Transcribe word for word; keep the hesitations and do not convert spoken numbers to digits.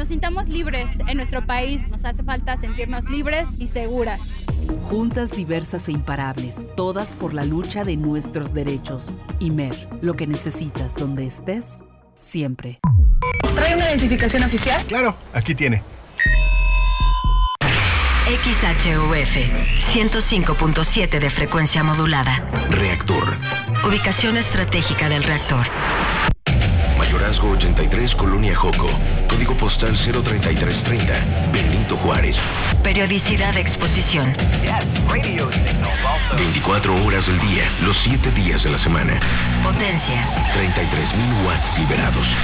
nos sintamos libres en nuestro país. Nos hace falta sentirnos libres y seguras. Juntas, diversas e imparables, todas por la lucha de nuestros derechos. Imer, lo que necesitas donde estés, siempre. ¿Trae una identificación oficial? Claro, aquí tiene. X H U F, ciento cinco punto siete de frecuencia modulada. Reactor. Ubicación estratégica del reactor. Mayorazgo ochenta y tres, Colonia Joco. Código postal cero treinta y tres treinta, Benito Juárez. Periodicidad de exposición. veinticuatro horas del día, los siete días de la semana. Potencia. treinta y tres mil watts liberados.